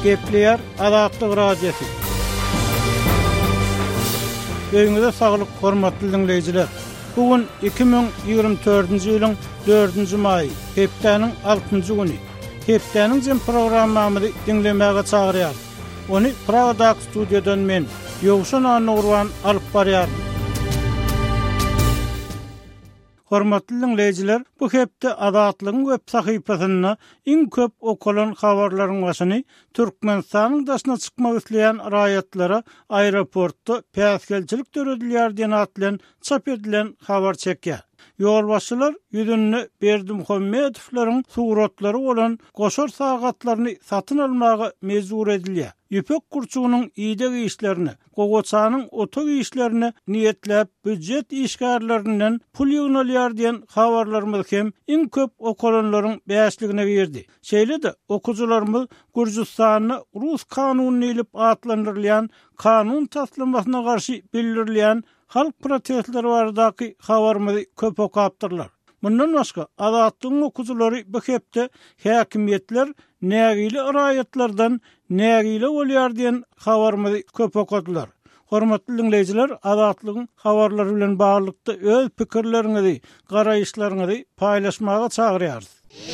Gepleyer Azatlyk radiosu. Öňüňizde saglyk, hormatly dinleyijiler. Bugün 2024-nji ýylyň 4-nji maý, hepdeniň 6-njy güni. Hepdeniň jem programmamy dinlemäge çagyrýar. Onu Pragadak studiýadan men Ýogşan Anurwan alyp barýar. Hormatly dinleyijiler, bu hepde Azatlygyň web sahypasyna iň köp okulan habarlaryň başyny Türkmenistanyň daşyna çykmak isleýän raýatlara aeroportda päsgelçilik töredilýär diýen atlan çap edilen habar çekýär. Ýolbaşçylar ýüzünde Berdimuhammedowlaryň suratlary bolan goşar sagatlaryny satyn almagy mejbur edilýär. Ýüpek kurçugynyň ýydak işlerini, gogoçanyň otok işlerini niýetlep büdjet işgärlerinden pul ýygnalýar diýen habarlarymyz hem iň köp okulanlaryň bäşligine girdi. Şeýle-de okujularymyz Gürjistanyny Rus kanunyny ilip atlandyrylýan kanun taslamasyna garşy bildirilýän halk protestleri baradaky habarymyzy köp okapdyrlar. Bundan başga Azatlygyň okujulary bu hepde häkimetler nägili raýatlardan nägili bolýar diýen habarymyzy köp okadylar. Hormatly dinleyijiler, Azatlygyň habarlary bilen baglykda öz pikirleriňizi, garaýyşlaryňyzy paýlaşmaga çagyrýarys.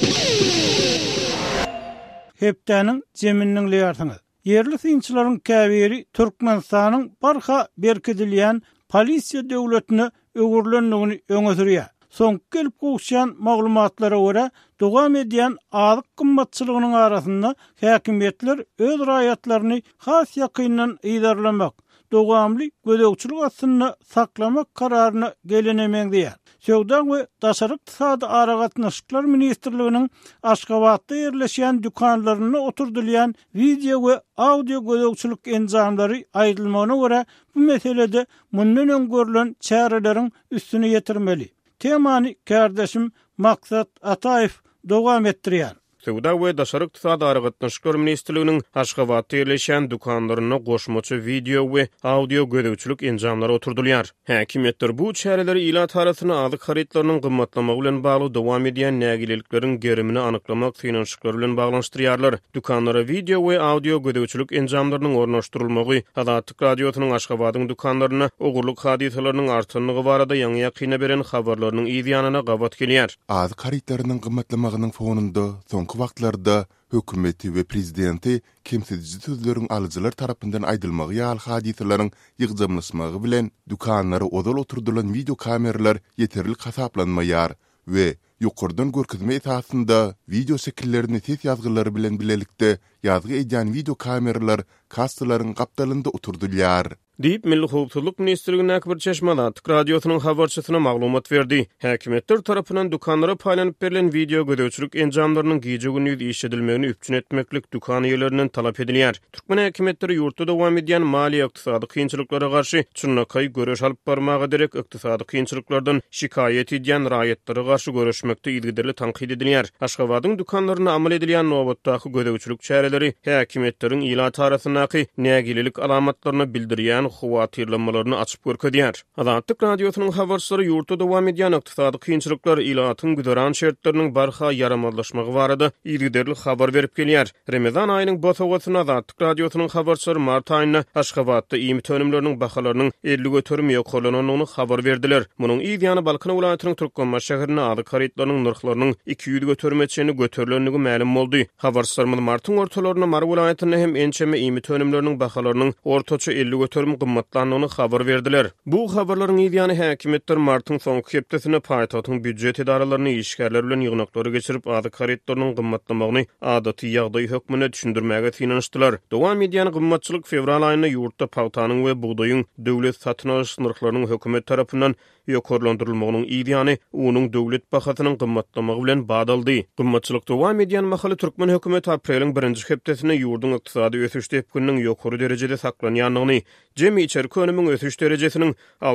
Hepdeniň jeminiň leýarsyňyz. Yerli synçylaryň käbiri Türkmenistanyň barha berkidilýän polisiýa döwletine öwürlendigini öňe sürýär. Soňky gelip gowşan maglumatlara görä, dowam edýän azyk gymmatçylygynyň arasynda häkimetler öz raýatlaryny has ýakyndan ýydarlamak, dowamly gödekçilik astyna saklamak kararyna gelenemeň diýär. Söwda we daşary ykdysady aragatnaşyklar ministrliginiň Aşgabatda ýerleşýän dükanlaryna oturdylýan video we audio gödekçilik enjamlary aýdylmagyna görä, bu meselede mundan öňgörülen çäreleriň üstüne ýetirmeli. Temany kardeşim Maksat Ataev dowam etdirýär. Söwda we daşary ykdysady aragatnaşyklar ministrliginiň Aşgabatda ýerleşýän dukanlaryna goşmaçy video we audio gödekçilik enjamlary oturdylýar. Häkimetler bu çäreleri ila tarasyny azyk haritlarynyň gymmatlamagy bilen bagly dowam edýän nägilelikleriň gerimini anyklamak finanşyklar bilen baglanşdyrýarlar. Dukanlara video we audio gödekçilik enjamlarynyň ornaşdyrylmagy Azatlyk radiosynyň Aşgabatyň dukanlaryna ogurluk hadisalarynyň artanlygy barada ýaňy ýakyna beren habarlarynyň ýygyanyna gabat gelýär. Azyk haritlarynyň gymmatlamagynyň fonunda soňky wagtlarda hökümeti we prezidenti kemsedici sözleriň alyjylar tarapyndan aýdylmagy ýaly hadisalaryň ýygjamlaşmagy bilen dukanlary odal oturdulan video kameralar ýeterli hasaplanmaýar we ýokurdan görkezme esasında video şekillerini ses ýazgylary bilen bilelikde ýazgy edýän video kameralar kassalaryň gapdalynda oturdylýar. Diýip Milli Howpsuzlyk Ministrliginiň Akbar Çeşmadatyk radiosynyň habarçysyna maglumat berdi. Häkimetler tarapyndan dukanlara paýlanyp berilen video gödekçilik enjamlarynyň gije gündüz iş edilmegini üpçün etmeklik dukan ýerlerinden talap edilýär. Türkmen häkimetleri ýurtda dowam edýän mali ykdysady kynçylyklara garşy çynlakay göreş alyp barmagy derek ykdysady kynçylyklardan şikaýet edýän raýatlara garşy göreşmekde ýygyderli tanqid edilýär. Aşgabatyň dukanlaryna amal edilýän nowatdaky gödekçilik çäreleri häkimetleriň ila tarasynaky nägililik alamatlaryny bildirýän huwatyrlanmalaryny açyp görkezýär. Azatlyk radiosynyň habarçylary ýurtda dowam edýän ykdysady kynçylyklar ilatyň güderan şertleriniň barha ýaramazlaşmagy barada ýygyderli habar berip gelýär. Ramazan aýynyň botawasyna Azatlyk radiosynyň habarçylary mart aýynda Aşgabatda iýmit önümleriniň bahalarynyň 50 götürme ýokurlanyny habar berdiler. Munyň ýygyany Balkan welaýatynyň Türkmenbaş şäherine azyk haritlarynyň narhlarynyň 200 götürmeçeni götürilenligi ma'lum boldy. Habarçylarymyz martyň ortalaryna Mar welaýatyna hem ençeme iýmit önümleriniň bahalarynyň ortaça 50 götürme gymmatlanlygyny habar berdiler. Bu habarlaryň ýygyny häkimetler martyň soňky hepdesine paýtatyň büdjet edaralaryny işgärler bilen ýygnaklary geçirip azyk haritlarynyň gymmatlamagyny adaty ýagdaý hökmüne düşündirmäge finanşdylar. Dowam edýän gymmatçylyk fevral aýynda ýurtda paýtanyň we buğdaýyň döwlet satyn alyş narhlarynyň hökümet tarapyndan ýokurlandyrylmagynyň ýygyny onuň döwlet bahasynyň gymmatlamagy bilen badaldy. Gymmatçylyk dowam edýän mahaly Türkmen hökümeti apreliň 1-nji hepdesine ýurdun ykdysady ösüş depkiniň ýokary derejede saklanýanlygyny, jemi içerki önümün ösüş derejesiniň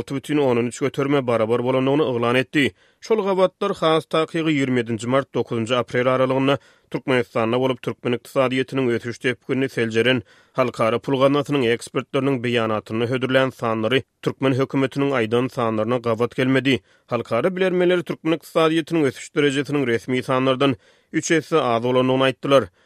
6,13 götürme barabar bolanyny oglan etdi. Şol gabatlar has takygy 27 mart 9 aprel aralygyna Türkmenistanda bolup Türkmen ykdysadyetiniň ösüş tepkini seljeren halkara pul ganatynyň ekspertleriniň beýanatyny hödürlän sanlary Türkmen hökümetiniň aýdan sanlaryna gabat gelmedi. Halkara bilermeleri Türkmen ykdysadyetiniň ösüş derejesiniň resmi sanlardan 3 esse az bolanyny aýtdylar.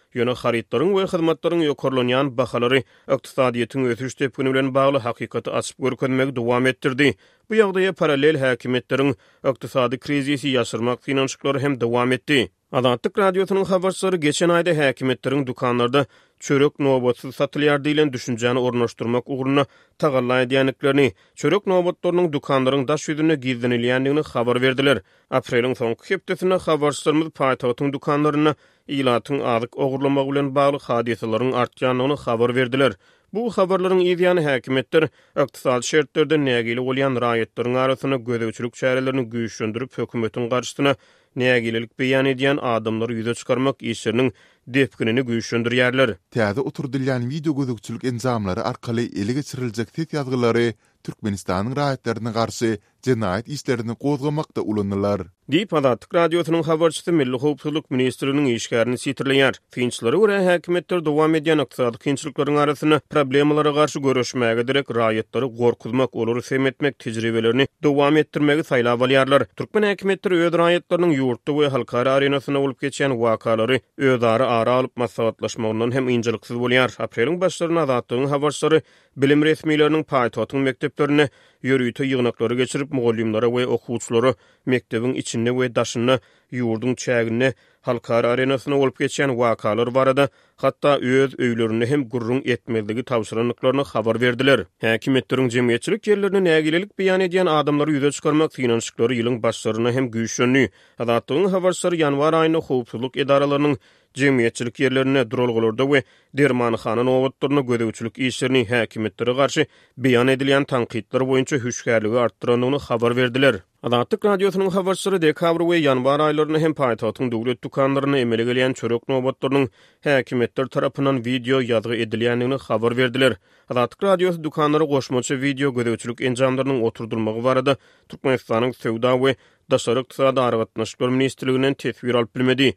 Ýöne haritlaryň we hyzmatlaryň ýokarlanýan bahalary ykdysadyýetyň ösüş tepkini bilen bagly hakykaty açyp görkezmegi dowam etdirdi. Bu ýagdaýa paralel häkimetleriň ykdysady krizisi ýaşyrmak finançyklary hem dowam etdi. Adatlyk radiosynyň habarçylary geçen aýda häkimetleriň dukanlarda çörek nobatsyz satylýar diýilen düşünjäni ornaşdyrmak ugruna tagalla edýänliklerini, çörek nobatlarynyň dukanlaryň daş ýüzüne gizlenilýändigini habar berdiler. Apreliň soňky hepdesinde habarçylarymyz paýtagtyň dukanlaryna ilatyň azyk ogurlamak bilen bagly hadiselerin artýanyny habar berdiler. Bu habarlaryň ýa-da häkimetler ykdysady şertlerde nägili bolýan raýatlaryň arasyna gözegçilik çärelerini güýçlendirip hökümetiň garşysyna nägililik beýan edýän adamlary ýüze çykarmak işleriniň depkinini güýçlendirýärler. Täze oturdylýan video gözegçilik enzamlary arkaly ele geçiriljek tet ýazgylary Türkmenistanyň raýatlaryna garşy jenaýat işlerini gozgamakda ulanýarlar. Diýip Adatlyk radiosynyň habarçysy Milli Howpsuzlyk ministriniň işgärini sitirleýär. Finçlere görä häkimetler dowam edýän ykdysady kynçylyklaryň arasyna problemalara garşy görüşmäge direk raýatlary gorkuzmak, olary semetmek tejribelerini dowam etdirmegi saýlap alýarlar. Türkmen häkimetleri öz raýatlarynyň ýurtda we halkara arenasyna bolup geçýän wakalary özleri ara alyp maslahatlaşmagyndan hem ynjylyksiz bolýar. Apreliň başlaryna Adatlygyň habarçylary bilim resmiýetleriniň paýtagyň mekdeplerine ýörüýte ýygnaklary geçirip mugallimlere we okuwçylary mekdebiň içinde we daşyna ýurdun çägine halkara arenasyna bolup geçýän wakalar barada hatda öz öýlerini hem gurrun etmezligi tawşyranlyklaryny habar berdiler. Häkimetleriň jemgyýetçilik ýerlerini nägililik beýan edýän adamlary ýüze çykarmak finançyklary ýylyň başlaryna hem güýçlenýär. Adatlygyň habarçylary ýanwar aýyny howpsuzlyk edaralarynyň jemgyýetçilik ýerlerine duralgylarda we dermanxana nowatlaryna gözegçilik işlerini häkimetlere garşy beýan edilýän tanqidler boýunça hüşgärligi artdyrandygyny habar berdiler. Adatlyk radiosynyň habarçylary dekabr we ýanwar aýlaryny hem paýtagyň döwlet dukanlaryna emele gelýän çörek nowatlarynyň häkimetler tarapyndan video ýazgy edilýändigini habar berdiler. Adatlyk radiosy dukanlary goşmaçy video gözegçilik enjamlarynyň oturdylmagy barada Türkmenistanyň Sowda we Daşary ykdysady aragatnaşyklary ministrliginden tesbir alyp bilmedi.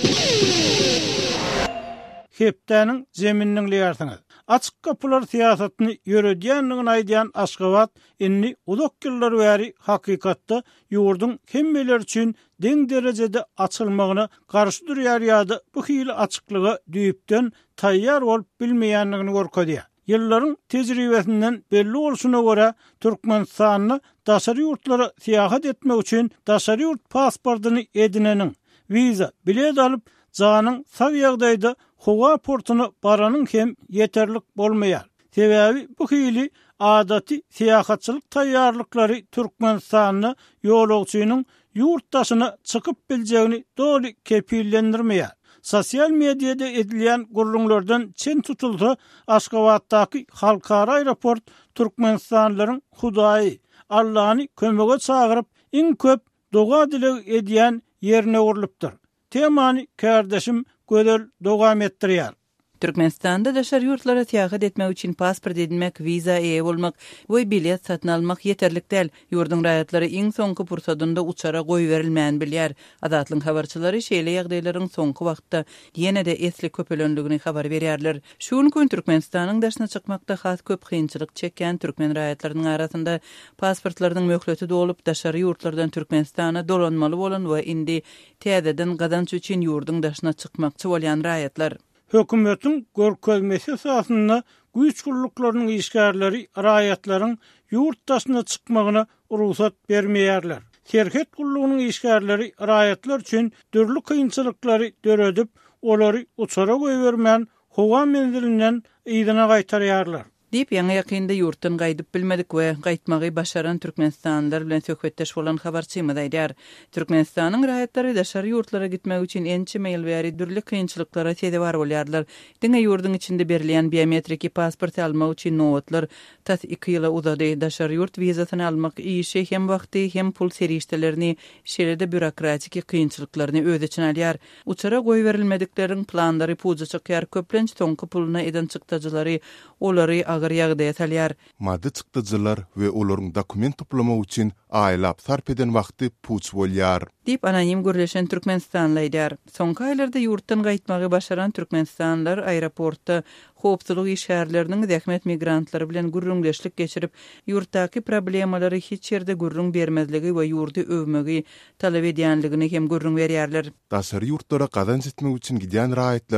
Hepdäniň zemininiň liýarsyňyz. Açyk kapylar siýasatyny ýöredýänligini aýdýan Aşgabat inni uzak ýyllar bäri hakykatda ýurdun hemmeler üçin deň derejede açylmagyna garşy durýar ýa-da bu hili açyklygy düýüpden taýýar bolup bilmeýänligini görkezýär. Ýyllaryň tejribesinden belli bolşuna görä Türkmenistanyň daşary ýurtlara siýahat etmek üçin daşary ýurt pasportyny edineniň wiza bilet alyp janyň sag ýagdaýda Howa portuny baranyň hem ýeterlik bolmaýar. Sebäbi bu hili adaty siýahatçylyk taýýarlyklary Türkmenistanyň ýolagçynyň ýurtdaşyna çykyp biljegini doly kepillendirmeýär. Sosial mediada edilýän gurrunlardan çen tutulsa Aşgabatdaky halkara aeroport Türkmenistanlylaryň Hudaýy Allahyny kömege çagyryp iň köp doga dilek edýän ýerine urulypdyr. Temany kardeşim gödel dowam etdirýär. Türkmenistanda daşary ýurtlara siýahat etmek üçin pasport edinmek, wiza eýe bolmak we bilet satyn almak ýeterlik däl. Ýurdun raýatlary iň soňky pursatynda uçara goýberilmän bilýär. Adatlyň habarçylary şeýle ýagdaýlaryň soňky wagtda ýene-de esli köpelendigini habar berýärler. Şuň gün Türkmenistanyň daşyna çykmakda has köp kynçylyk çekýän türkmen raýatlarynyň arasynda pasportlarynyň möhleti dolup daşary ýurtlardan Türkmenistana dolanmaly bolan we indi täzeden gadanç üçin ýurdun daşyna çykmakçy bolýan raýatlar. Hökümetiň görkezmesi esasında güýç guruluklarynyň işgärleri raýatlaryň ýurt daşyna çykmagyna ruhsat bermeýärler. Şerket gurulugynyň işgärleri raýatlar üçin dürli kynçylyklary döredip, olary uçara goýbermän howa menzilinden ýygyna gaýtarýarlar. Diýip ýaňy ýakynda ýurtdan gaýdyp bilmedik we gaýtmagy başaran Türkmenistanlylar bilen söhbetdeş bolan habarçymyz aýdýar. Türkmenistanyň raýatlary daşary ýurtlara gitmek üçin ençe meýil bäri dürli kynçylyklara sedebar bolýarlar. Diňe ýurdun içinde berilýän biometrik pasport almak üçin nowatlar tas 2 ýyla uzady. Daşary ýurt wizasyny almak işe hem wagty hem pul serişdelerini şeýle bürokratik kynçylyklaryny öz içine alýar. Uçara goýberilmedikleriň planlary puja çykýar. Köplenç soňky puluna eden çykdyjylary olary agar ýagdaýa salýar. Maddi çykdyjylar we olaryň dokument toplamak üçin aýlap sarp eden wagty puç bolýar. Diýip anonim gürleşen Türkmenistanly aýdýar. Soňky aýlarda ýurtdan gaýtmagy başaran Türkmenistanlylar aeroportda howpsuzlyk işgärleriniň zähmet migrantlary bilen gürrüňleşlik geçirip ýurtdaky problemalary hiç ýerde gürrüň bermezligi we ýurdy övmegi talap edýänligini hem gürrüň berýärler. Daşary ýurtlara gadanç etmek üçin gidýän raýatlara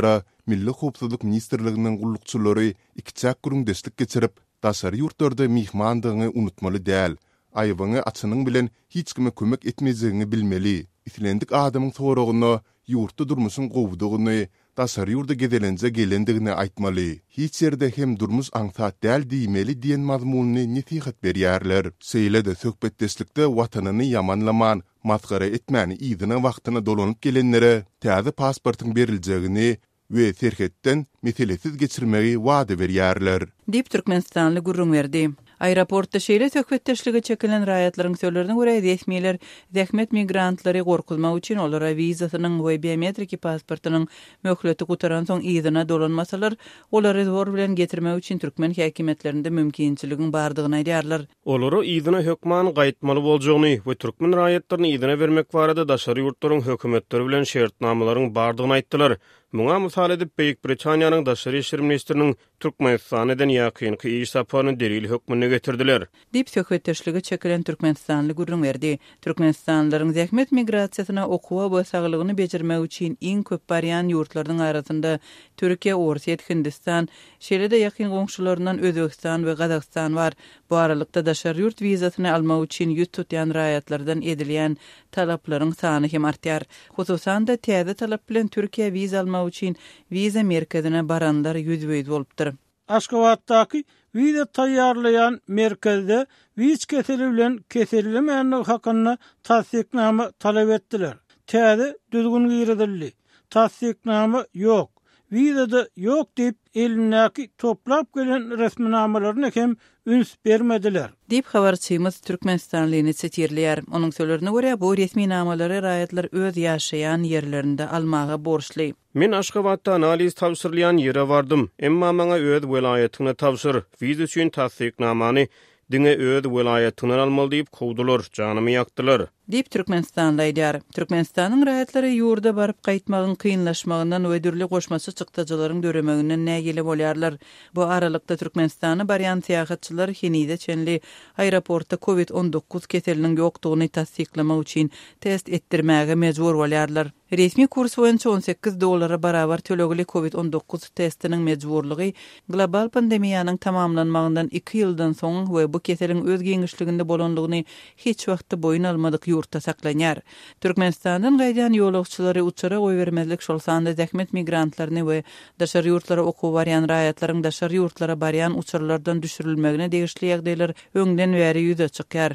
Milli Howpsuzlyk Ministrliginiň gullukçylary ikçak gürüňdeşlik geçirip, daşary ýurtlarda mihmandygyny unutmaly däl. Aýbyňy açynyň bilen hiç kime kömek etmezligini bilmeli. Islendik adamyň soragyna ýurtda durmuşyň gowdugyny, daşary ýurda gedelenje gelendigini aýtmaly. Hiç ýerde hem durmuş aňsat däl diýmeli diýen mazmuny netihat berýärler. Seýlede söhbetdeşlikde watanyny yamanlaman, matkara etmäni ýygyna wagtyna dolanyp gelenlere täze pasportyň beriljegini we serhetden meselesiz geçirmegi wada berýärler. Dip Türkmenistanly gurrun berdi. Aeroportda şeýle söhbetdeşligi çekilen raýatlaryň söýlerine görä resmiýetler zähmet migrantlary gorkulmak üçin olara wizasynyň we biometriki pasportynyň möhleti gutaran soň ýygyna dolanmasalar, olary zor bilen getirmek üçin türkmen häkimetlerinde mümkinçiligin bardygyny aýdýarlar. Olary ýygyna hökman gaýtmaly boljagyny we türkmen raýatlaryny ýygyna bermek barada daşary ýurtlaryň hökümetleri bilen şertnamalaryň bardygyny aýtdylar. Muňa mysal edip Beýik Britaniýanyň daşary işler ministriniň Türkmenistanyň ýakynky iş saparyny delil hökmüne getirdiler. Dip söhbetdeşligi çekilen Türkmenistanly gurrun berdi. Türkmenistanlylaryň zähmet migrasiýasyna okuwa we saglygyny bejirmek üçin iň köp barýan ýurtlaryň arasynda Türkiýe, Orsiýet, Hindistan, şeýle-de ýakyn goňşularyndan Özbegistan we Gazakystan bar. Bu aralykda daşary ýurt wizasyny almak üçin ýüz tutýan raýatlardan edilýän talaplaryň sany hem artýar. Hususan da täze talap bilen Türkiýe wiza almak üçin wiza merkezine baranlar ýüzbeýiz bolupdyr. Aşgabatdaky wiza taýýarlayan merkezde wiz keseli bilen keserilmeýän hakyna tasdiknama talap etdiler. Täze düzgün giredildi. Tasdiknama ýok. Wizada ýok diýip elindäki toplap gelen resminamalaryny hem üns bermediler. Dip habarçymyz Türkmenistanlyny çetirler. Onuň söýlerine görä bu resminamalary raýatlar öz ýaşaýan ýerlerinde almaga borçly. Men Aşgabatda analiz tawsyrlayan ýere bardym. Emma maňa öz welaýatyny tawsyr. Wiza üçin tasdiknamany diňe öz welaýatyny almaly diýip kowdular, janymy ýakdylar. Dip Türkmenistanly aýdýar. Türkmenistanyň raýatlary ýurda baryp gaýtmagyň kynlaşmagyndan we dürli goşmasy çykdyjylaryň döremeginden nägile bolýarlar. Bu aralykda Türkmenistany barýan syýahatçylar Henide çenli aeroportda COVID-19 keseliniň ýokdugyny tasdiklamak üçin test etdirmäge mejbur bolýarlar. Resmi kurs boýunça $18 barabar tölegli COVID-19 testiniň mejburlygy global pandemiýanyň tamamlanmagyndan 2 ýyldan soň we bu keseliň öz giňişliginde bolandygyny hiç wagtda boyun almadyk ýurtda saklanýar. Türkmenistanyň gaýdan ýolagçylary uçara goýbermezlik şolsanda zähmet migrantlaryny we daşary ýurtlara okuw barýan raýatlaryň daşary ýurtlara barýan uçurlardan düşürilmegine degişli ýagdaýlar öňden bäri ýüze çykýar.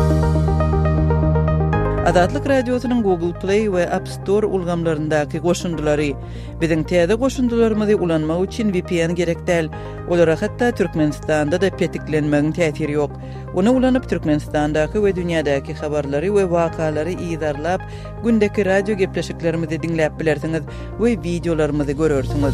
Adatlyk radiosynyň Google Play we App Store ulgamlaryndaky goşundulary. Biziň täze goşundularymyzy ulanmak üçin VPN gerekdäl. Olara hatda Türkmenistanda da petiklenmegiň täsiri ýok. Onu ulanyp Türkmenistandaky we dünýädäki habarlary we wakalary ýydarlap, gündäki radio gepleşiklerimizi diňläp bilersiňiz we videolarymyzy görersiňiz.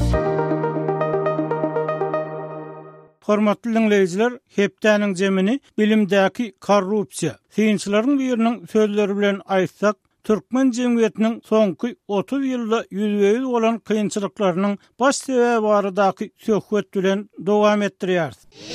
Hormatly dinleyijiler, hepdäniň jemini bilimdäki korrupsiýa. Synçylaryň biriniň sözleri bilen aýtsak, Türkmen jemgyýetiniň soňky 30 ýylda ýüzbeýiz bolan kynçylyklarynyň baş sebäbi baradaky söhbet bilen dowam etdirýär.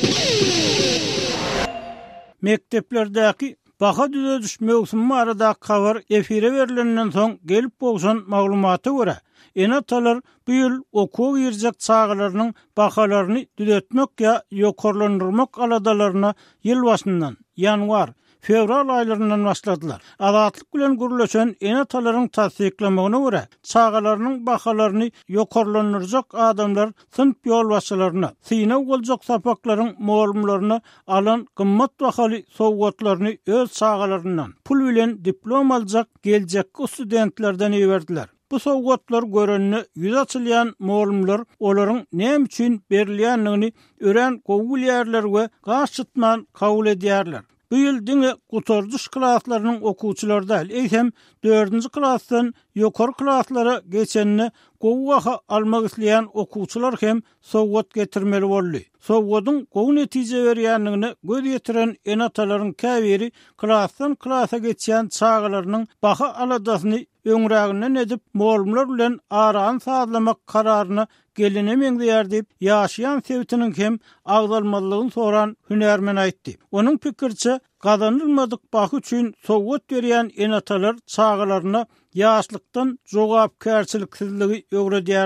Mekteplerdäki baha düzeliş mewsumi aradaky habar efire berilenden soň gelip bolşan maglumaty görä, enatalar bu ýyl okuw girjek çağlarynyň bahalaryny düzeltmek ýa ýokarlandyrmak aladalaryna ýyl başyndan ýanwar, fevral aýlaryndan başladylar. Adatlyk bilen gürleşen enatalaryň tasdiklamagyna görä, çağlarynyň bahalaryny ýokarlandyrjak adamlar sınıf ýolbaşçylaryna, syna boljak sapaklaryň molumlaryna alan gymmat bahaly sowgatlaryny öz çağlaryndan pul bilen diplom aljak geljek studentlerden ýerdiler. Bu sowgatlar görenine ýüz açylýan molumlar olaryň näme üçin berilýänligini ören gowul ýerler we gaçytman kabul edýärler. Bu ýyl diňe gutarjyş klaslarynyň okuwçylary däl, eýsem 4-nji klasdan ýokary klaslara geçenini gowwaha almak isleýän okuwçylar hem sowgat getirmeli boldy. Sowgatyň gowy netije berýänligini göz ýetiren enatalaryň käbiri klasdan klasa geçýän çağlarynyň baha aladasyny öňräginden edip molumlar bilen aran sazlamak kararyna gelinemeýär diýip ýaşaýan sebitiniň hem agdalmalygyny soran hünärmen aýtdy. Onuň pikirçe gazanylmadyk bahy üçin sowgat berýän enatalar çağlaryna ýaşlykdan jogapkärçiliksizligi öwredýärler.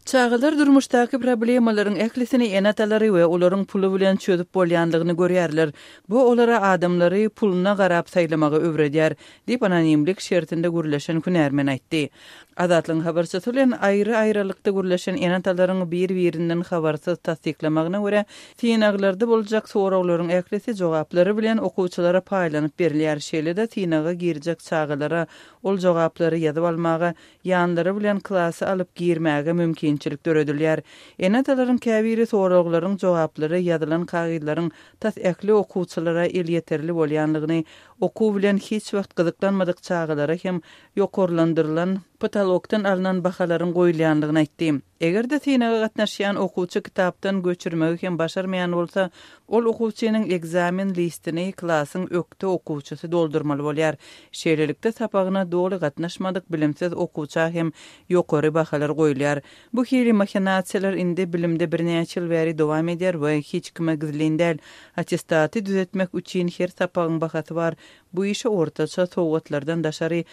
Çağılar durmuşdaki problemalaryň eklisini enatalary we olaryň pulu bilen çözüp bolýanlygyny görýärler. Bu olara adamlary puluna garap saýlamagy öwredýär, diýip anonimlik şertinde gürleşen Hünärmen aýtdy. Azatlyň habarçysy bilen aýry-aýrylykda gürleşen enatalaryň bir-birinden habarsyz tasdiklamagyna görä, tinaglarda boljak sorawlaryň eklisi jogaplary bilen okuwçylara paýlanyp berilýär. Şeýle-de tinaga girjek çağılara ol jogaplary ýazyp almaga, ýanlary bilen klasy alyp girmäge mümkinçilik döredilýär. Enatalaryň käbiri sorawlaryň jogaplary ýazylan kagylaryň tasdikli okuwçylara el ýeterli bolýanlygyny, okuw bilen hiç wagt gyzyklanmadyk çağılara hem ýokarlandyrylan patologdan alınan bahalaryň goýulýanlygyny aýtdy. Egerde tinaga gatnaşýan okuwçy kitapdan göçürmegi hem başarmaýan bolsa, ol okuwçynyň egzamin listini klasyň ökte okuwçysy doldurmaly bolýar. Şeýlelikde sapagyna doly gatnaşmadyk bilimsiz okuwça hem ýokary bahalar goýulýar. Bu hili mahinasiýalar indi bilimde birnäçe ýyl bäri dowam edýär we hiç kime gizlendäl. Attestaty düzetmek üçin her sapagyň bahasy bar. Bu işe ortaça sowgatlardan daşary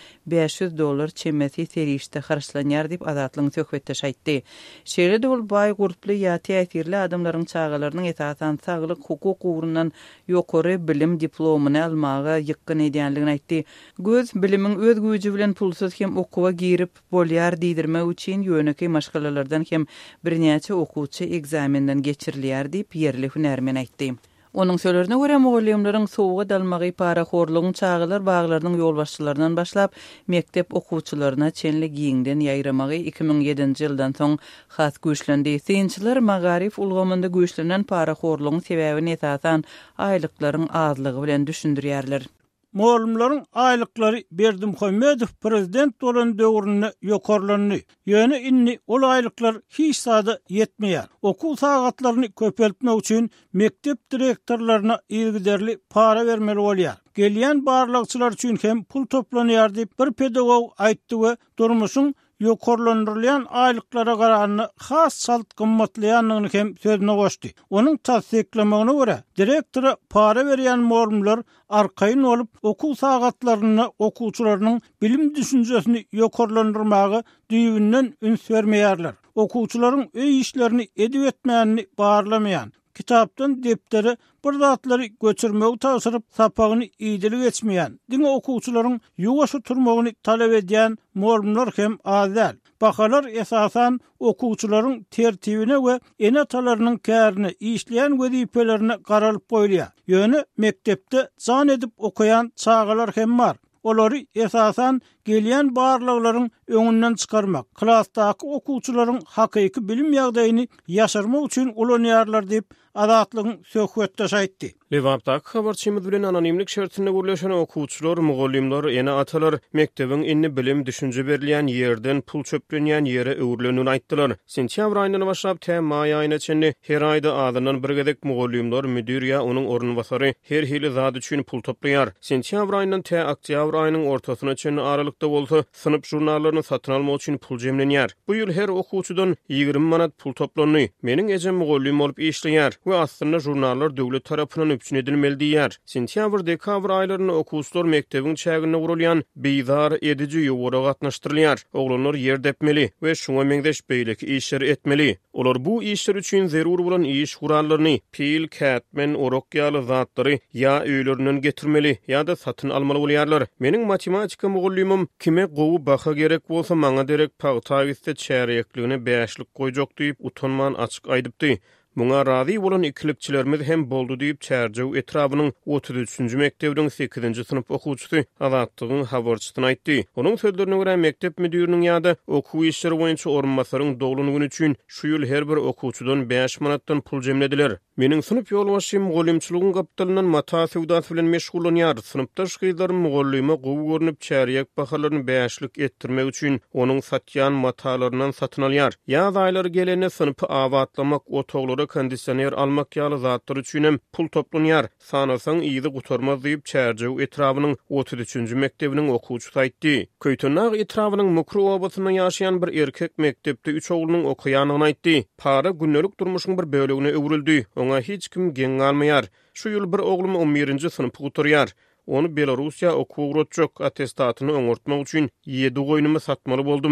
$500 çemeti serişde harçlanýar diýip Azatlyň söhbetdeş aýtdy. Şeýle-de ol baý guruply ýa täsirli adamlaryň çağalarynyň esasan saglyk hukuk ugrundan ýokary bilim diplomuny almaga ýykyn edýänligini aýtdy. Göz bilimiň öz güýji bilen pulsuz hem okuwa girip bolýar diýdirmek üçin ýöneki maşgalalardan hem birnäçe okuwçy egzaminden geçirilýär diýip ýerli Hünärmen aýtdy. Onun sözlerine göre mugallimlerin soğuğa dalmagy paraxorlugyň çağılar baglarynyň ýolbaşçylaryndan başlap mektep okuwçylaryna çenli giýiňden ýaýramagy 2007-nji ýyldan soň has güýçlendi. Synçylar magarif ulgamynda güýçlenen paraxorlugyň sebäbini esasan aýlyklaryň azlygy bilen düşündirýärler. Muallimlaryň aýlyklary Berdimuhammedow prezident bolan döwründe ýokarlandy. Ýöne inni ol aýlyklar hiç sada ýetmeýär. Okuw sagatlaryny köpeltmek üçin mektep direktorlaryna ýergiderli para bermeli bolýar. Gelýän barlykçylar üçin hem pul toplanýar diýip bir pedagog aýtdy we durmuşyň ýokarlandyrylýan aýlyklara garanyny has salt gymmatlaýanlygyny hem sözüne goşdy. Onuň tasdiklamagyna görä, direktora para berýän muallimler arkaýyn olup okuw sagatlaryny okuwçylarynyň bilim düşünjesini ýokarlandyrmagy düýbünden üns bermeýärler. Okuwçylaryň öý işlerini edip etmänini barlamaýan, kitapdan depderi bir zatlary göçürmegi tasyryp sapagyny iýdilik etmeýän, diňe okuwçylaryň ýuwaşy turmagyny talap edýän muallimler hem azal. Bahalar esasan okuwçylaryň tertibine we enatalarynyň kärini işleýän wezipelerine garalyp goýulýar. Ýöne mektepde jan edip okuyan çağalar hem bar. Olary esasan gelýän barlyklaryň öňünden çykarmak, klasdaky okuwçylaryň hakyky bilim ýagdaýyny ýaşarmak üçin ulanýarlar diýip Azatlyň söhbetdeş aýtdy. Lewapdak habarçymyz bilen anonimlik şertinde gürleşen okuwçylar, mugallimler, ene atalar mektebiň inni bilim düşünje berilýän ýerden pul çöplenýän ýere öwürlenýäni aýtdylar. Sentýabr aýyndan başlap may aýyna çenli her aýda adynyň bir gezek mugallimler, müdir ýa onuň ornubasary her hili zat üçin pul toplaýar. Sentýabr aýyndan oktýabr aýynyň ortasyna çenli aralykda bolsa, synyp jurnallaryny satyn almak üçin pul jemlenýär. Bu ýyl her okuwçydan 20 manat pul toplandy. Meniň ejem mugallim bolup işleýär we aslynda jurnallar döwlet tarapyndan üpçün edilmeli diýär. Sentýabr-dekabr aýlaryny okuwçylar mektebiň çägine gurulýan beýdar edici ýowara gatnaşdyrylýar. Oglanlar ýer depmeli we şuňa meňdeş beýleki işleri etmeli. Olar bu işler üçin zerur bolan iş gurallaryny, pil, kätmen, orokýaly zatlary ýa öýlerinden getirmeli ýa-da satyn almaly bolýarlar. Meniň matematika mugallimim kime gowy baha gerek bolsa maňa derek pagtaýysda çärekligine bäşlik goýjak diýip utanman açyk aýdypdy. Muňa razy bolan ikilikçilerimiz hem boldu diýip çärjew etrabynyň 33-nji mektebiň 8-nji sınıf okuwçysy Azatlygyň habarçysyna aýtdy. Onuň sözlerine görä mekdep müdiriniň ýa-da okuw işleri boýunça orunmasaryň doglunyny üçin şu ýyl her bir okuwçydan 5 manatdan pul jemlediler. Meniň sınıf ýolbaşym mugallimçiligiň gapdalynyň mata sewdasy bilen meşgullanýar. Sınıpdaş gyzlarym mugallima gowy görnüp çäriyek bahalaryny bäşlik etdirmek üçin onuň satýan matalaryndan satyn alýar. Ýaz aýlary gelene sınıpy awatlamak, otoglara kondisioner almak ýaly zatlar üçin hem pul toplanýar. Sanasaň ýygy gutarmaz diýip çärjew etrabynyň 33-nji mektebiniň okuwçysy aýtdy. Köýtünag etrabynyň mukru obasyna ýaşaýan bir erkek mektepde 3 oglunyň okuýanyny aýtdy. Para günnelik durmuşyň bir bölegine öwrüldi. Oňa hiç kim geň almaýar. Şu ýyl bir oglum 11-nji sınıfy gutarýar. Onu Belarusiýa okuw uratjak attestatyny öňörtmek üçin 7 goýnumy satmaly boldum.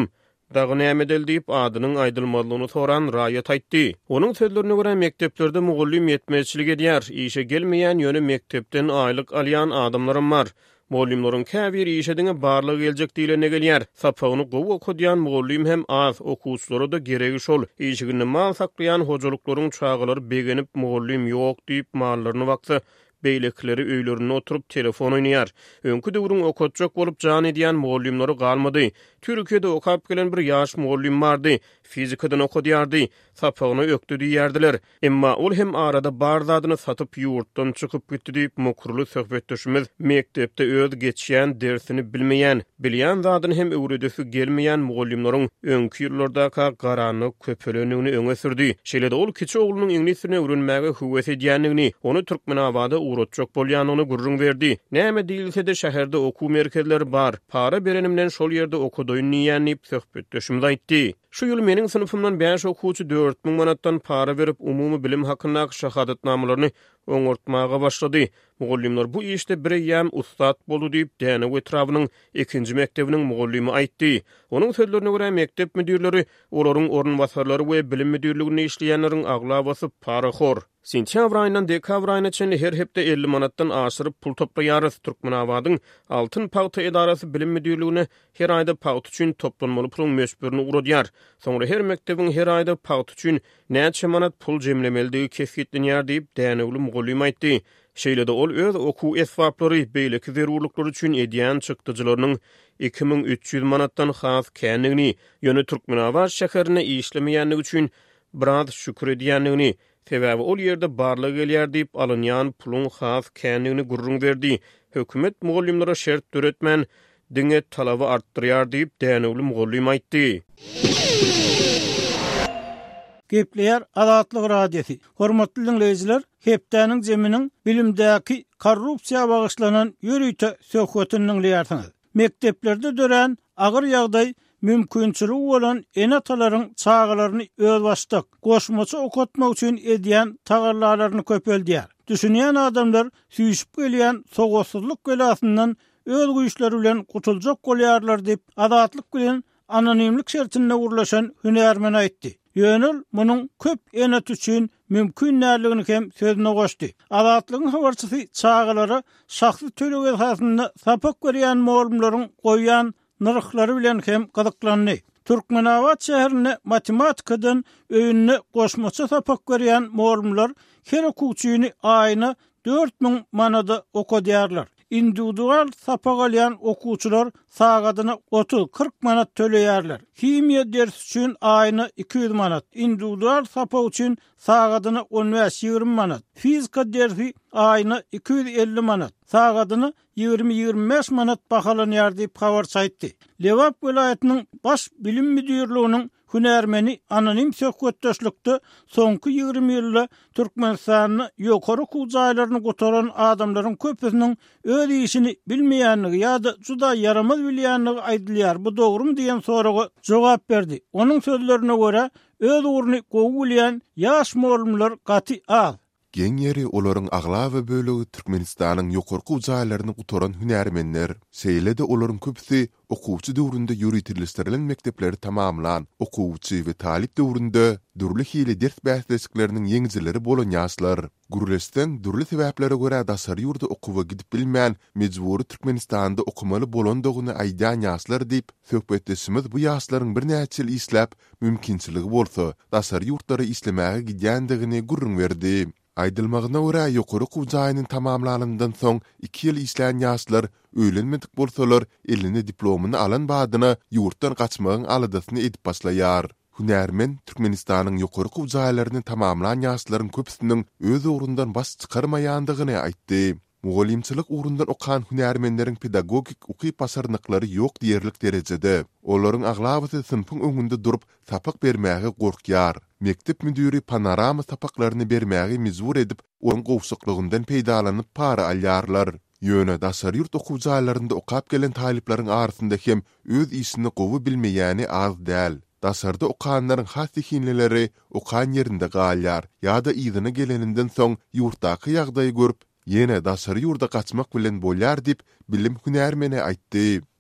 dagy näme del diýip adynyň aýdylmalygyny soran raýat aýtdy. Onuň sözlerine görä mekteplerde mugallim yetmezçilik edýär. Işe gelmeýän ýöne mektepden aýlyk alýan adamlarym bar. Mugallimlaryň käbir işediňe barlygy geljek diýilene gelýär. Sapagyny gowy okudýan mugallim hem az, okuwçylara da geregi şol. Işigini mal saklayan hojalyklaryň çağalary begenip mugallim ýok diýip mallaryny baksy. Beýlekleri öýlerine oturup telefon oynayar. Öňkü döwrüň okutjak bolup jan edýän mugallimlary galmady. Türkiýede okap gelen bir ýaş mugallim bardy. Fizikadan okudýardy. Sapagyny ökdi diýerdiler. Emma ol hem arada bar zadyny satyp ýurtdan çykyp gitdi diýip mokurly söhbetdeşimiz mektepde öz geçýän dersini bilmeýän, bilýän zadyny hem öwredesi gelmeýän mugallimlaryň öňkü ýyllarda garanyk köpelenigini öňe sürdi. Şeýle-de ol kiçi oglunyň iňlisini öwrenmäge howes edýänligini, onu Türkmenabada uğratjak bolýanyny gurrun berdi. Näme diýilse-de şäherde okuw merkezleri bar. Para berenimden şol ýerde okudoýun niýänip söhbetdeşimiz aýtdy. Şu ýyl meniň sınıfymdan 5 okuwçy 4000 manatdan para berip umumy bilim hakyna şahadatnamalaryny oňortmaga başlady. Mugallimler bu işde biri ýam ustad boldy diýip Däne etrawynyň 2-nji mektebiniň mugallimi aýtdy. Onuň sözlerine görä mektep müdirleri olaryň ornbasarlary we bilim müdirliginde işleýänleriň agla basyp paraxor. Sentýabr aýyndan dekabr aýyna çenli her hepde 50 manatdan aşyryp pul toplaýarys. Türkmenabadyň Altyn Pagty edarasy bilim müdirligine her aýda paýt üçin toplanmaly puluň meşberini uradýar. Soňra her mektebiň her aýda paýt üçin näçe manat pul jemlemeligi kesgitlenýär diýip Däne mugallim aýtdy. Şeýle-de ol öz okuw esbaplary beýleki zerurluklar üçin edýän çykdyjylarynyň 2300 manatdan has känligini, ýöne Türkmenabad şäherine işlemeýänligi üçin biraz şükür edýänligini, sebäbi ol ýerde barlygy gelýär diýip alynýan puluň has känligini gurrun berdi. Hökümet mugallimlere şert töretmän diňe talaby artdyrýar diýip Däne mugallim aýtdy. Gepleýär Azatlyk radiosi. Hormatly dinleýijiler, hepdäniň jeminiň bilimdäki korrupsiýa bagyşlanan ýürüýte söhbetini dinleýärsiňiz. Mekteplerde dören agyr ýagdaý mümkinçiligi bolan enatalaryň çağalaryny öz başlyk goşmaça okutmak üçin edýän tagarlalaryny köpeldýär. Düşünýän adamlar süýüşip gelýän sogutsuzlyk belasyndan öz güýçleri bilen gutuljak bolýarlar diýip Azatlyk bilen anonimlik şertinde urlaşan hünärmen aýtdy. Ýönül munyň köp enat üçin mümkin näligini hem sözüne goşdy. Azatlygyň habarçysy çağalara şahsy töleg esasynda sapak berýän mugallimlaryň goýan nyrklary bilen hem gyzyklandy. Türkmenabad şäherine matematikadan öýünne goşmaça sapak berýän mugallimler her okuwçyny aýyna 4000 manada okudýarlar. Individual sapak alýan okuwçylar sagadyna 30-40 manat töleýärler. Kimia dersi üçin aýyna 200 manat, individual sapak üçin sagadyna 15-20 manat. Fizika dersi aýyna 250 manat, sagadyna 20-25 manat bahalanýar diýip habar çaýtdy. Lewap welaýatynyň baş bilim müdirliginiň hünärmeni anonim söhbetdeşlikde soňky 20 ýylda Türkmenistanyň ýokary kujaýlaryny gotaran adamlaryň köpüsiniň öz işini bilmeýänligi ýa-da juda yaramaz bilýänligi aýdylýar. Bu dogrymy diýen soraga jogap berdi. Onuň sözlerine görä öz uğruny gowy bilýän ýaş mugallimler gaty az. Geň ýeri olaryň agla we bölegi Türkmenistanyň ýokarky ujaýlaryny gutoran hünärmenler, seýle-de olaryň köpüsi okuwçy döwründe ýürütilistirilen mektepleri tamamlan, okuwçy we talip döwründe durly hili ders bäsleşikleriniň ýeňjileri bolan ýaşlar. Gürlesden durly sebäplere görä dasar ýurda okuwa gidip bilmän, mejburi Türkmenistanda okumaly bolandygyny aýdan ýaşlar diýip söhbetdeşimiz bu ýaşlaryň bir näçe ýyl isläp mümkinçiligi bolsa, dasar ýurtlary islemäge gidýändigini gurrun berdi. Aýdylmagyna görä ýokary kujaýynyň tamamlanyndan soň 2 ýyl isläň ýaşlar öýlenmedik bolsalar, elini diplomuny alan badyna ýurtdan gaçmagyň aladasyny edip başlaýar. Hünärmen Türkmenistanyň ýokary kujaýlaryny tamamlan ýaşlaryň köpüsiniň öz ugrundan baş çykarmaýandygyny aýtdy. Mugallimçilik ugrundan okan hünärmenleriň pedagogik ukyp basarnyklary ýok diýerlik derejede. Olaryň aglawaty sınıfyň öňünde durup sapak bermäge gorkýar. Mektep müdiri panorama sapaklaryny bermäge mejbur edip, onuň gowşuklygyndan peýdalanyp para alýarlar. Ýöne dasar ýurt okuwjaýlarynda okap gelen talipleriň arasynda hem öz işini gowy bilmeýäni az däl. Dasarda okanlaryň has dihinlileri okan ýerinde galýar, ýa-da ýygyny geleninden soň ýurtdaky ýagdaýy görüp ýene dasar ýurda gaçmak bilen bolýar diýip bilim hünärmeni aýtdy.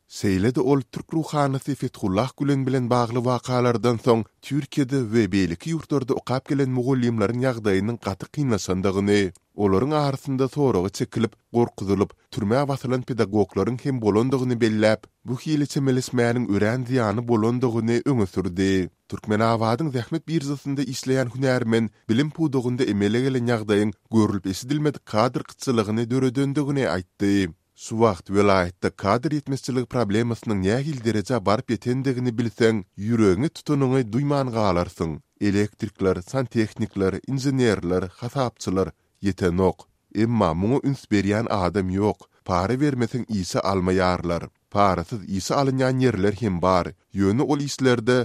Seylede ol Türk ruhanysy Fethullah Gülen bilen bagly wakalardan soň Türkiýede we beýleki ýurtlarda okap gelen mugullimlaryň ýagdaýynyň gaty kynnaşandygyny, olaryň arasynda soragy çekilip, gorkuzylyp, türmäge basylan pedagoglaryň hem bolandygyny belläp, bu hili çemelesmäniň ören ziýany bolandygyny öňe sürdi. Türkmen awadyň zähmet birzasynda işleýän hünärmen bilim pudugynda emele gelen ýagdaýyň görülip esidilmedik kadr kıtçylygyny döredöndigini aýtdy. Şu wagt welaýetde kadr ýetmezçilik problemasynyň nähil derejä barp ýetendigini bilseň, ýüregiňi tutunyňy duýman galarsyň. Elektrikler, santehnikler, inženerler, hasapçylar ýetenok. Emma muňa üns berýän adam ýok. Para bermeseň ýysa almaýarlar. Parasyz ýysa alynýan ýerler hem bar. Ýöne ol işlerde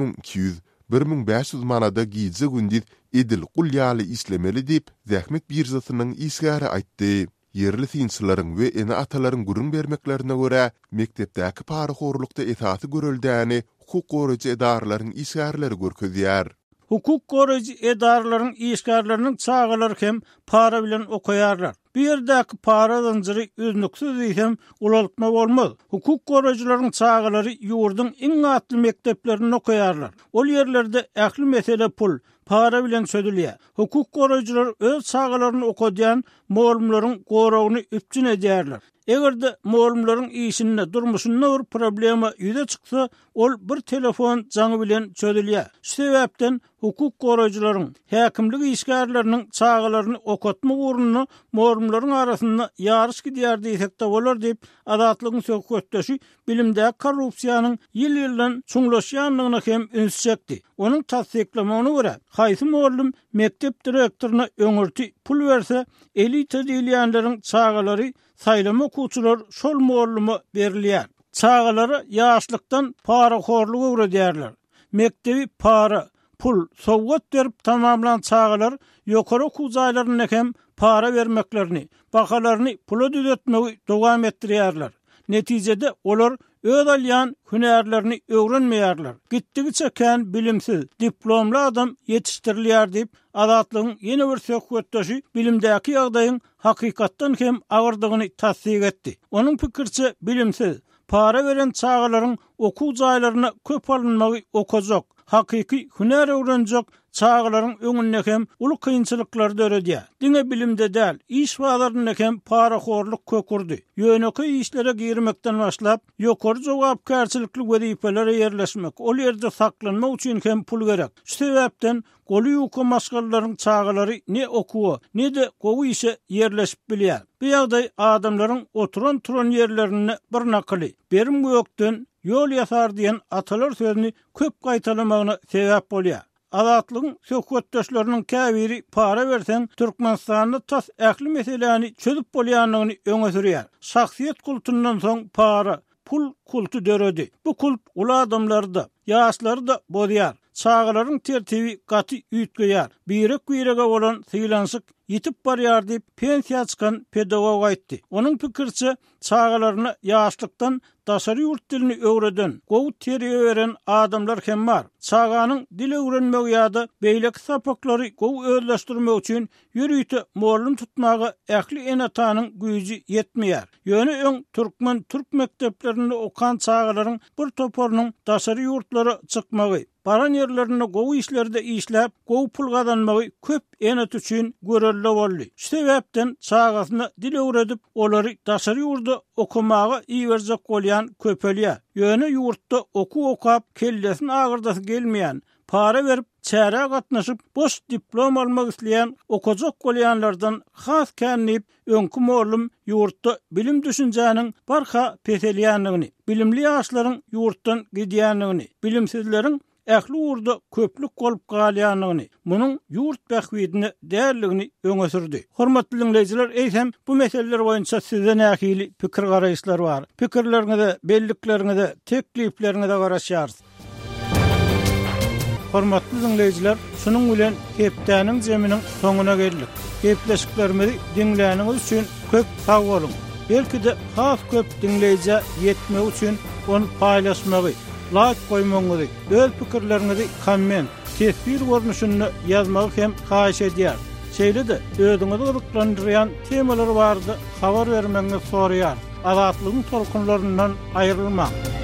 1200-1500 manada giýje gündüz edil gulýaly işlemeli diýip zähmet birjasynyň işgäri aýtdy. Yerli sinçilaryň we ene atalaryň gurun bermeklerine görä mektepdäki paraxorlukda esasy görüldäni hukuk goraýjy edaralaryň işgärleri görkezýär. Hukuk goraýjy edaralaryň işgärleriniň çağalary hem para bilen okaýarlar. Bir ýerdäki para zanjyry üznüksiz diýsem ulaltma bolmaz. Hukuk goraýjylaryň çağalary ýurdun iň atly mekteplerini okaýarlar. Ol ýerlerde ähli mesele pul, para bilen södülýär. Hukuk goraýjylar öz çağalaryny okadýan muallimlaryň goragyny üpçün edýärler. Egerde muallimlaryň işinde durmuşynda bir problema ýüze çyksa, ol bir telefon jaňy bilen çözülýär. Şu sebäpden hukuk goraýjylaryň häkimlik işgärleriniň çağalaryny okatma uğruna muallimlaryň arasynda ýarış gidýär diýsek-de bolar diýip Adatlygyň söhbetdeşi bilimdäki korrupsiýanyň ýyl-ýyldan çuňlaşýanlygyna hem üns çekdi. Onuň tasdiklamagyna görä, haýsy muallim mektep direktoruna öňürti pul berse, elite diýilýänleriň çağalary saýlama okuwçylar şol muallima berilýär. Çağalary ýaşlykdan paraxorlygy öwredýärler. Mektebi para, pul, sowgat berip tamamlan çağalar ýokary okuw jaýlaryna hem para bermeklerini, bakalaryny pula düzetmegi dowam etdirýärler. Netijede olar öz alýan hünärlerini öwrenmeýärler. Gitdigi çeken bilimsiz, diplomly adam ýetişdirilýär diýip Adatlygyň ýene bir söhbetdeşi bilimdäki ýagdaýyň hakykatdan hem agyrdygyny tasdik etdi. Onuň pikirçe bilimsiz, para veren çağalaryň okuw jaýlaryna köp alınmagy okajak, hakyky hünär öwrenjek çağalaryň öňünde hem uly kynçylyklar döredýär. Diňe bilimde däl, iş wagtlaryna hem paraxorlyk kökürdi. Ýöneki işlere girmekden başlap, ýokary jogapkärçilikli wezifelere ýerleşmek, ol ýerde saklanmak üçin hem pul gerek. Şu sebäpden goly okuw maşgallaryň çağalary ne okuwa, ne de gowy işe ýerleşip bilýär. Bu ýagdaý adamlaryň oturan turan ýerlerini bir nakly, berim gökden ýol ýasar diýen atalar sözüni köp gaýtalamagyna sebäp bolýar. Adatlygyň söhbetdeşleriniň käbiri para bersen Türkmenistanda tas ähli meseleni çözüp bolýanlygyny öňe sürýär. Şahsiýet kultundan soň para, pul kultu döredi. Bu kult ula adamlarda, ýaşlarda bolýar. Çağalaryň tertibi gaty üýtgeýär. Birek-birege bolan syýlanşyk ýitip barýar diýip pensiýa çykan pedagog aýtdy. Onuň pikirçe çağalaryna ýaşlykdan daşary ýurt dilini öwreden, gowy terbiýe beren adamlar hem bar. Çağanyň dil öwrenmek ýa-da beýlek sapaklary gowy özleşdirmek üçin ýürüýte muallim tutmagy ähli enatanyň güýji ýetmeýär. Ýöne öň türk mekteplerinde okan çağalaryň bir toparynyň daşary ýurtlary çykmagy, baran ýerlerinde gowy işlerde işläp, gowy pul gazanmagy köp enat üçin görelli boldy. Şu sebäpden çağasyna dil öwredip, olary daşary ýurda okumagy iýerjek bolýan köpelýär. Ýöne ýurtda okuw okap kellesini agırdasy gelmeýän, para berip çäre gatnaşyp boş diplom almak isleýän okajak bolýanlardan has känip öňkü muallim ýurtda bilim düşünjäniň barha peselýänligini, bilimli ýaşlaryň ýurtdan gidýänligini, bilimsizleriň ähli urda köplük bolup galýanlygyny, munyň ýurt bähwidini därligini öňe sürdi. Hormatly dinleýijiler, eýsem bu meseleler boýunça sizden ähili pikir garaýşlar bar. Pikirleriňizi, belliklerinizi, tekliflerinizi garaşýarys. Hormatly dinleýijiler, şunuň bilen hepdäniň jeminiň soňuna geldik. Gepleşiklerimizi dinläniňiz üçin köp sag bolun. Belki-de has köp dinleýije ýetmek üçin onu paýlaşmagy, like koymaňyzy, öz pikirlerinizi komment, tesbir görnüşünde ýazmagy hem haýyş edýär. Şeýle-de özüňizi gyzyklandyrýan temalar bardy, habar bermeňizi soraýar. azatlygyň tolkunlaryndan aýrylmak.